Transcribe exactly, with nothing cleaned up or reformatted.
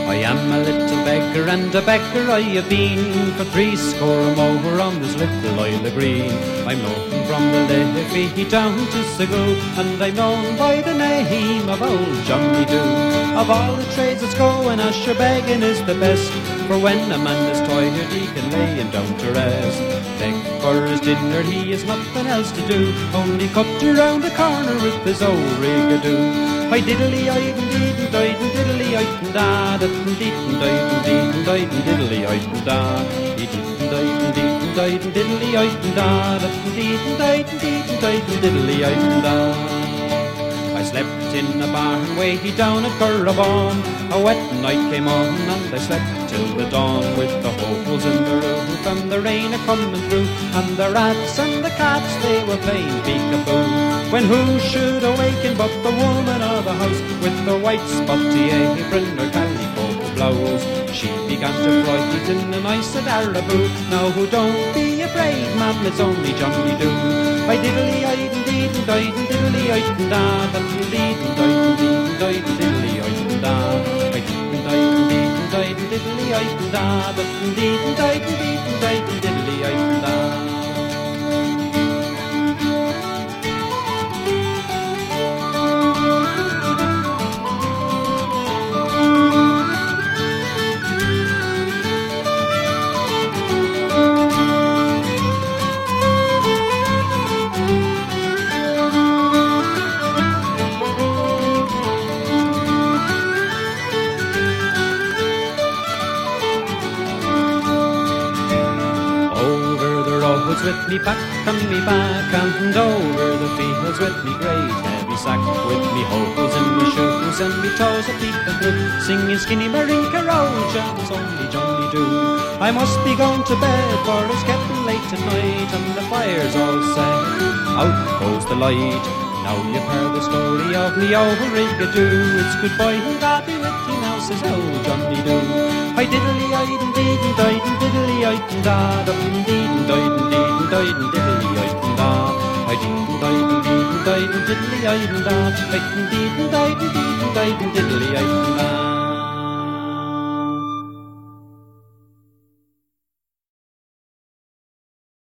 I am a little beggar and a beggar I have been for three score more on this little Isle of Green. I'm known from the Liffey down to Sagoo, and I'm known by the name of Old Johnny Doo. Of all the trades that's going, Asher begging is the best, for when a man is tired he can lay him down to rest. Beg for his dinner, he has nothing else to do, only cut around the corner with his old rigadoo. I diddly I and dee and died and diddly I and da da and dee and died and dee and died and diddly I and da dee and died and dee and died and diddly I and da da and dee and died and dee and died and diddly I and da. I slept in a barn way down at Currabon. A wet night came on and I slept till the dawn, with the holes in the roof and the rain a-coming through, and the rats and the cats they were playing peek-a-boo. When who should awaken but the woman of the house, with her white spotty apron, her calico blouse. She began to frighten and I said, Araboo, now who don't be afraid, man, it's only Johnny Doo. I diddly I and dee and died and diddly I and da da and dee and died and dee and died and diddly I and da. I dee and died and dee and died and diddly I and da da and dee and died and dee and died and diddly I and da. With me back on me back, and over the fields with me great heavy sack, with me holes in my shoes and me toes a peeping through, singing Skinny Marinka Road, it's only Johnny Doo. I must be going to bed, for it's getting late at night, and the fire's all set, out goes the light. Now you've heard the story of me old rigadoo, it's goodbye and God be with you now, says old Johnny Doo. I diddly-eyed and did and died and diddly-eyed and da da and did and died and did and died and diddly-eyed and da. I did and died and did and died and diddly-eyed and da. I did and died and did and died and diddly-eyed and da.